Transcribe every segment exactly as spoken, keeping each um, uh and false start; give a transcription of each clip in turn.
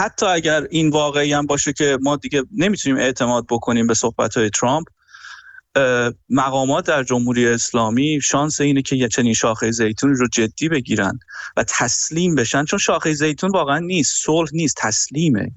حتی اگر این واقعی هم باشه که ما دیگه نمیتونیم اعتماد بکنیم به صحبت‌های ترامپ، مقامات در جمهوری اسلامی شانس اینه که یه چنین شاخه زیتون رو جدی بگیرن و تسلیم بشن، چون شاخه زیتون واقعا نیست، صلح نیست، تسلیمه.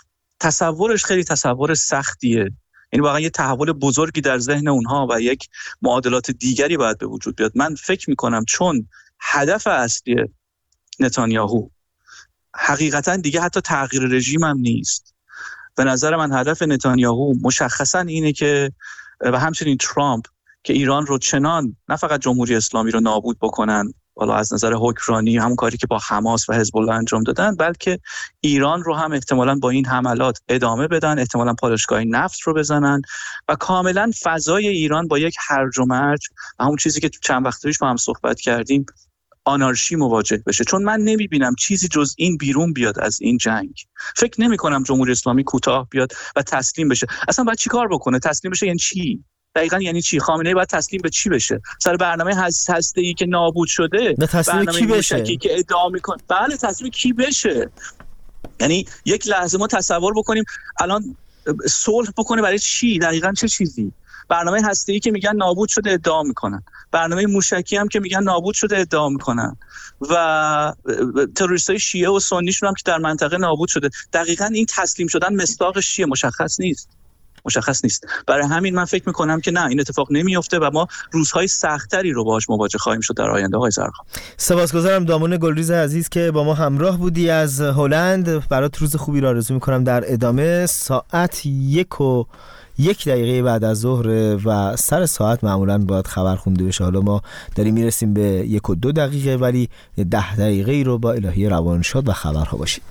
تصورش خیلی تصور سختیه، یعنی واقعا یه تحول بزرگی در ذهن اونها و یک معادلات دیگری باید به وجود بیاد. من فکر میکنم چون هدف اصلی نتانیاهو حقیقتا دیگه حتی تغییر رژیم هم نیست، به نظر من هدف نتانیاهو مشخصا اینه که و همچنین ترامپ که ایران رو چنان نه فقط جمهوری اسلامی رو نابود بکنن، حالا از نظر حکمرانی همون کاری که با حماس و حزب الله انجام دادن، بلکه ایران رو هم احتمالاً با این حملات ادامه بدن، احتمالاً پالایشگاه نفت رو بزنن و کاملاً فضای ایران با یک هرج و مرج و همون چیزی که چند وقت پیش با هم صحبت کردیم آنارشی مواجه بشه. چون من نمیبینم چیزی جز این بیرون بیاد از این جنگ. فکر نمی کنم جمهوری اسلامی کوتاه بیاد و تسلیم بشه. اصلا باید چی کار بکنه؟ تسلیم بشه یعنی چی؟ دقیقاً یعنی چی؟ خامنه‌ای باید تسلیم به چی بشه؟ سر برنامه هسته‌ای که نابود شده، برنامه موشکی که ادعا میکنه، بله تسلیم کی بشه؟ یعنی یک لحظه ما تصور بکنیم الان صلح بکنه برای چی؟ دقیقاً چه چیزی؟ برنامه هسته‌ای که میگن نابود شده ادعا میکنن، برنامه موشکی هم که میگن نابود شده ادعا میکنن و تروریستای شیعه و سنیشون هم که در منطقه نابود شده. دقیقاً این تسلیم شدن مصداقش چیه؟ مشخص نیست. مشخص نیست. برای همین من فکر میکنم که نه، این اتفاق نمیفته و ما روزهای سختری رو باهاش مواجه خواهیم شد در آینده. آقای زرخان، سپاسگزارم دامون گلریز عزیز که با ما همراه بودی از هلند. برات روز خوبی را آرزو میکنم در ادامه. ساعت یک و یک دقیقه بعد از ظهر و سر ساعت معمولاً باید خبر خونده بشه. حالا ما داریم میرسیم به یک و دو دقیقه، ولی ده دقیقه ای رو با الهی روانشاد و خبرها باشید.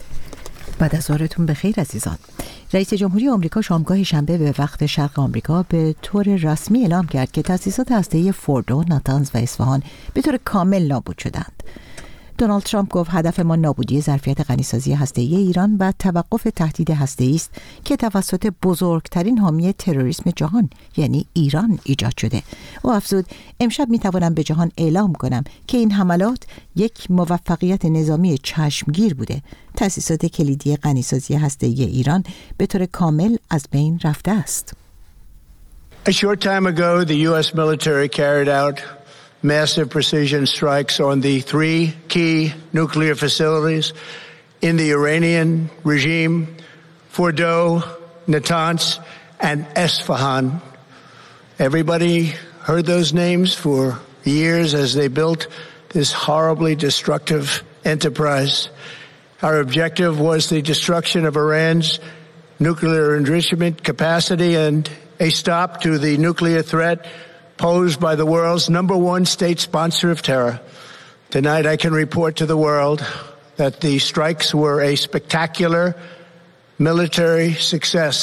بعد از ظهرتون بخیر عزیزان. رئیس جمهوری آمریکا شامگاه شنبه به وقت شرق آمریکا به طور رسمی اعلام کرد که تأسیسات هسته‌ای فوردو، ناتانز و اصفهان به طور کامل نابود شدند. دونالد ترامپ گفت هدف ما نابودی ظرفیت غنیسازی هسته‌ای ایران و توقف تهدید هسته‌ای است که توسط بزرگترین حامی تروریسم جهان یعنی ایران ایجاد شده. او افزود امشب می‌توانم به جهان اعلام کنم که این حملات یک موفقیت نظامی چشمگیر بوده. تأسیسات کلیدی غنیسازی هسته‌ای ایران به طور کامل از بین رفته است. A short time ago the U S military carried out massive precision strikes on the three key nuclear facilities in the Iranian regime, Fordo, Natanz, and Esfahan. Everybody heard those names for years as they built this horribly destructive enterprise. Our objective was the destruction of Iran's nuclear enrichment capacity and a stop to the nuclear threat posed by the world's number one state sponsor of terror. Tonight I can report to the world that the strikes were a spectacular military success.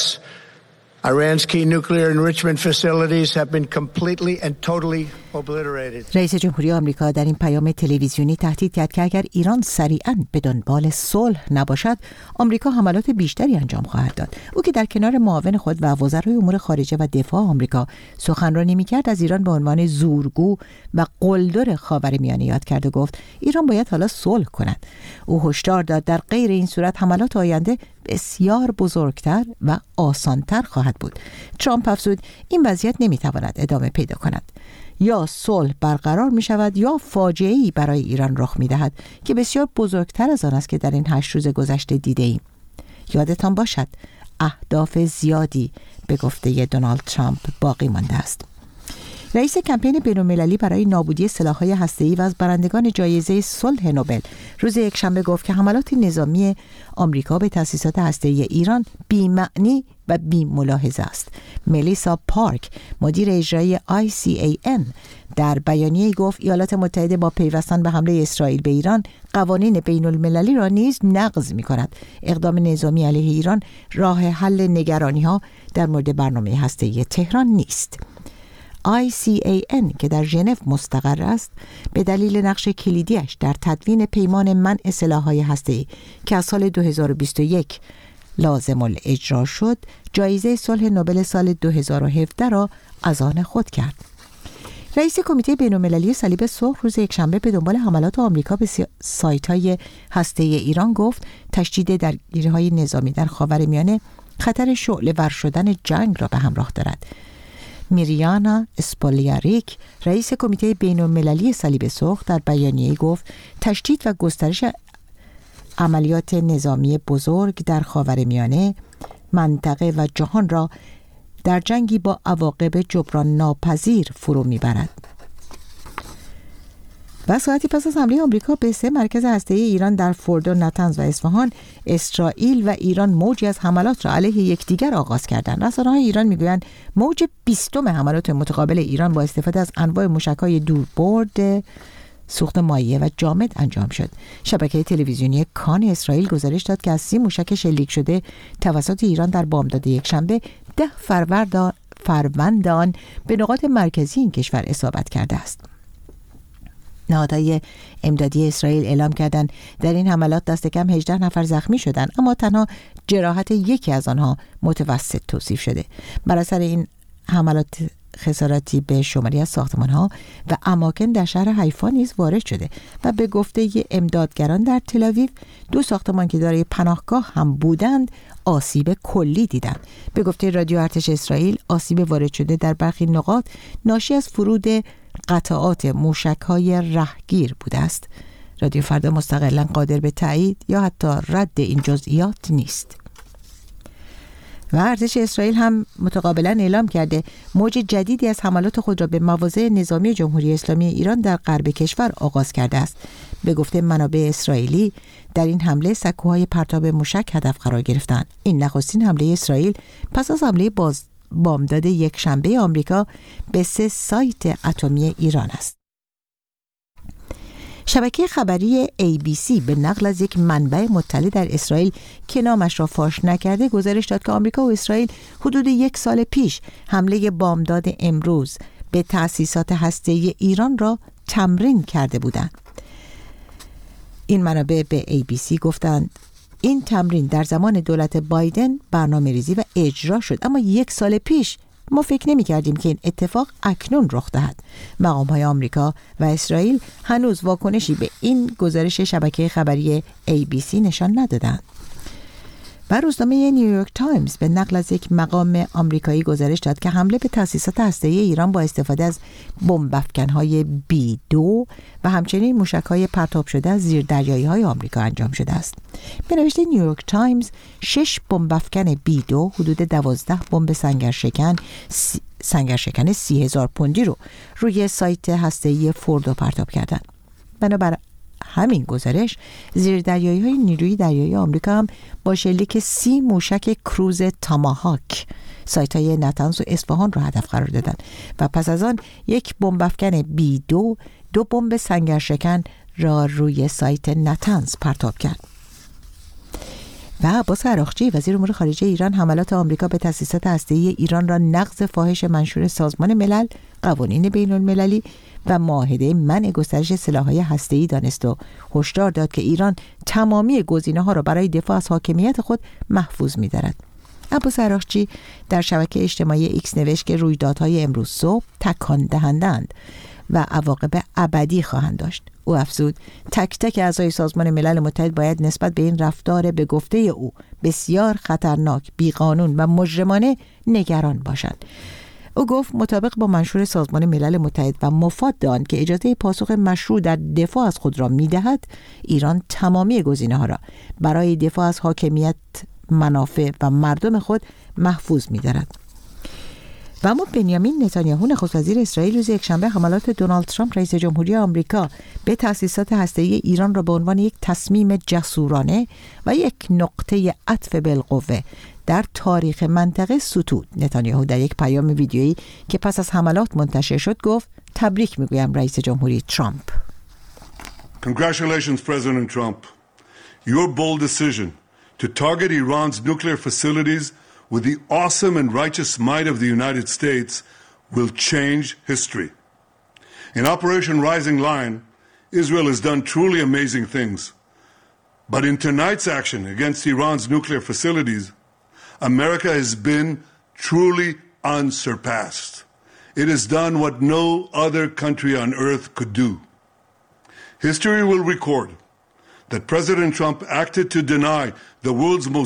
Iran's key nuclear enrichment facilities have been completely and totally obliterated. رئیس جمهوری آمریکا در این پیام تلویزیونی تهدید کرد که اگر ایران سریعاً به دنبال صلح نباشد، آمریکا حملات بیشتری انجام خواهد داد. او که در کنار معاون خود و وزرای امور خارجه و دفاع آمریکا سخنرانی می‌کرد، از ایران به عنوان زورگو و قلدر خاورمیانه یاد کرد و گفت ایران باید حالا صلح کند. او هشدار داد در غیر این صورت حملات آینده بسیار بزرگتر و آسانتر خواهد بود. ترامپ افزود این وضعیت نمیتواند ادامه پیدا کند. یا صلح برقرار می شود یا فاجعه‌ای برای ایران رخ می دهد که بسیار بزرگتر از آن است که در این هشت روز گذشته دیده ایم. یادتان باشد اهداف زیادی به گفته دونالد ترامپ باقی مانده است. رئیس کمپین بین‌المللی برای نابودی سلاح‌های هسته‌ای و از برندگان جایزه صلح نوبل روز یکشنبه گفت که حملات نظامی آمریکا به تأسیسات هسته‌ای ایران بی‌معنی و بی‌ملاحظه است. ملیسا پارک، مدیر اجرایی آی سی ای ام، در بیانیه‌ای گفت ایالات متحده با پیوستن به حمله اسرائیل به ایران قوانین بین‌المللی را نیز نقض می‌کند. اقدام نظامی علیه ایران راه حل نگرانی‌ها در مورد برنامه هسته‌ای تهران نیست. آی سی ای ان که در ژنو مستقر است، به دلیل نقش کلیدیش در تدوین پیمان منع سلاح‌های هسته‌ای که از سال دو هزار و بیست و یک لازم الاجرا شد، جایزه صلح نوبل سال دو هزار و هفده را از آن خود کرد. رئیس کمیته بین‌المللی صلیب سرخ روز یکشنبه به دنبال حملات آمریکا به سایت‌های هسته‌ای ایران گفت تشدید درگیری‌های نظامی در خاورمیانه خطر شعله‌ور شدن جنگ را به همراه دارد. میریانا اسپولیاریک رئیس کمیته بین‌المللی صلیب سرخ در بیانیه‌ای گفت تشدید و گسترش عملیات نظامی بزرگ در خاورمیانه منطقه و جهان را در جنگی با عواقب جبران ناپذیر فرو میبرد. و ساعتی پس از حمله آمریکا به سه مرکز هسته‌ای ایران در فوردو، نتنز و اصفهان، اسرائیل و ایران موجی از حملات را علیه یکدیگر آغاز کردند. رسانه‌های ایران میگویند موج بیستم حملات متقابل ایران با استفاده از انواع موشک‌های دوربرد، سوخت مایع و جامد انجام شد. شبکه تلویزیونی کان اسرائیل گزارش داد که از سی موشک شلیک شده توسط ایران در بامداد یکشنبه ده فروردان فروندان به نقاط مرکزی این کشور اصابت کرده است. نهادهای امدادی اسرائیل اعلام کردند در این حملات دست کم هجده نفر زخمی شدند، اما تنها جراحت یکی از آنها متوسط توصیف شده. بر اثر این حملات خساراتی به شماری از ساختمان‌ها و اماکن در شهر حیفا نیز وارد شده و به گفته امدادگران در تل‌آویو دو ساختمان که دارای پناهگاه هم بودند آسیب کلی دیدند. به گفته رادیو ارتش اسرائیل آسیب وارد شده در برخی نقاط ناشی از فرود قطعات موشک‌های رهگیر بوده است. رادیو فردا مستقلاً قادر به تایید یا حتی رد این جزئیات نیست. و ارتش اسرائیل هم متقابلا اعلام کرده موج جدیدی از حملات خود را به مواضع نظامی جمهوری اسلامی ایران در غرب کشور آغاز کرده است. به گفته منابع اسرائیلی در این حمله سکوهای پرتاب موشک هدف قرار گرفتند. این نخستین حمله اسرائیل پس از حمله باز بامداد یک شنبه آمریکا به سه سایت اتمی ایران است. شبکه خبری ای بی سی به نقل از یک منبع مطلع در اسرائیل که نامش را فاش نکرده گزارش داد که آمریکا و اسرائیل حدود یک سال پیش حمله بامداد امروز به تأسیسات هسته‌ای ایران را تمرین کرده بودند. این منابع به ای بی سی گفتند این تمرین در زمان دولت بایدن برنامه‌ریزی و اجرا شد، اما یک سال پیش ما فکر نمی کردیم که این اتفاق اکنون رخ دهد. مقام‌های آمریکا و اسرائیل هنوز واکنشی به این گزارش شبکه خبری ای بی سی نشان ندادند. و روزنامه نیویورک تایمز به نقل از یک مقام آمریکایی گزارش داد که حمله به تأسیسات هسته‌ای ایران با استفاده از بمب افکن‌های بی دو و همچنین موشک‌های پرتاب شده از زیردریایی‌های آمریکا انجام شده است. به نوشته نیویورک تایمز شش بمب افکن بی دو حدود دوازده بمب سنگرشکن سی... سنگرشکن سی هزار پوندی رو روی سایت هسته‌ای فوردو پرتاب کردند. بنابر همین گزارش زیردریایی‌های نیروی دریایی آمریکا هم با شلیک سی موشک کروز تاماهاک سایت‌های نتنز و اصفهان را هدف قرار دادند و پس از آن یک بمب افکن بی دو دو بمب سنگرشکن را روی سایت نتنز پرتاب کرد. و عباس عراقچی وزیر امور خارجه ایران حملات آمریکا به تأسیسات هسته‌ای ایران را نقض فاحش منشور سازمان ملل، قوانین بین‌المللی و معاهده منع گسترش سلاح‌های هسته‌ای دانست و هشدار داد که ایران تمامی گزینه‌ها را برای دفاع از حاکمیت خود محفوظ می‌دارد. عباس عراقچی در شبکه اجتماعی ایکس نوشت که رویدادهای امروز صبح تکان دهندند و عواقب ابدی خواهند داشت. او افزود تک تک اعضای سازمان ملل متحد باید نسبت به این رفتار به گفته او بسیار خطرناک، بیقانون و مجرمانه نگران باشند. او گفت مطابق با منشور سازمان ملل متحد و مفاد آن که اجازه پاسخ مشروع در دفاع از خود را می‌دهد، ایران تمامی گزینه‌ها را برای دفاع از حاکمیت، منافع و مردم خود محفوظ می‌دارد. و اما بنیامین نتانیاهو نخست وزیر اسرائیل روز یکشنبه حملات دونالد ترامپ رئیس جمهوری آمریکا به تأسیسات هسته‌ای ایران را به عنوان یک تصمیم جسورانه و یک نقطه عطف بالقوه در تاریخ منطقه ستود. نتانیاهو در یک پیام ویدیویی که پس از حملات منتشر شد گفت تبریک میگویم رئیس جمهوری ترامپ. Congratulations President Trump. Your bold decision to target Iran's nuclear facilities with the awesome and righteous might of the United States will change history. In Operation Rising Lion, Israel has done truly amazing things. But in tonight's action against Iran's nuclear facilities, America has been truly unsurpassed. it has done what no other country on earth could do. History will record that President Trump acted to deny the world's most